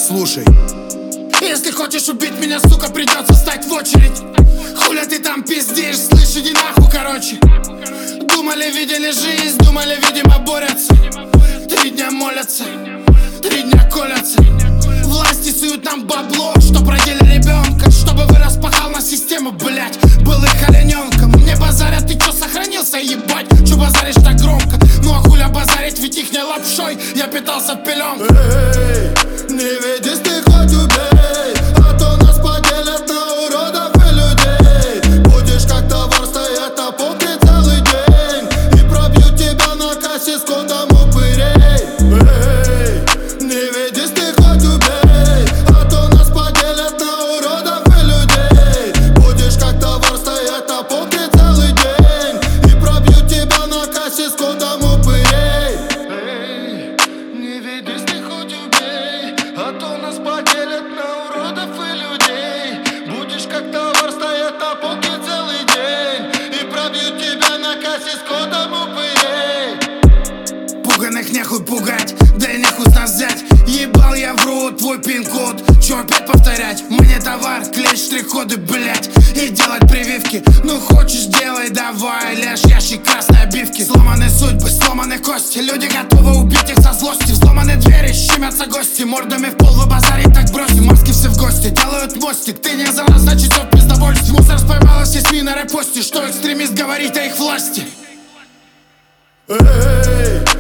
Слушай. Если хочешь убить меня, сука, придется встать в очередь. Хуля ты там пиздишь, слышь, иди нахуй, короче. Думали, видели жизнь, думали, видимо, борются. 3 дня молятся, 3 дня колятся. Власти суют нам бабло, чтоб родили ребенка, чтобы вырос, пахал на систему, блять. Был их олененком. Мне базарят, ты чё сохранился, ебать? Чё базаришь так громко? Ну а хуля базарить, ведь ихней лапшой я питался в пеленках. Не ведись, ты хоть убей, а то нас поделят на уродов и людей. Будешь как товар стоять на полке целый день, и пробьют тебя на кассе с кодом упырей. Не ведись, ты хоть убей, а то нас поделят на уродов и людей. Будешь как товар стоять на полке целый день, и пробьют тебя на кассе с кодом упырей. Не ведись, ты хоть убей, а то нас поделят на уродов и людей. Будешь как товар стоять на полке целый день, и пробьют тебя на кассе с кодом упырей. Пуганых нехуй пугать, да и нехуй с нас взять. Ебал я в рот твой пин-код. Чё опять повторять? Мне товар, клеить штрих-коды, блять, и делать прививки. Ну хочешь делай, давай, лишь ящик красной обивки. Сломаны судьбы, сломаны кости, люди готовы убить их со злости. Взломаны двери, щемятся гости, мордами в пол вы базарить так бросим. Маски все в гости, делают мостик. Ты не за нас, значит все в пиздовольстве. Мусор споймалась и СМИ на репосте. Что экстремист говорит о их власти?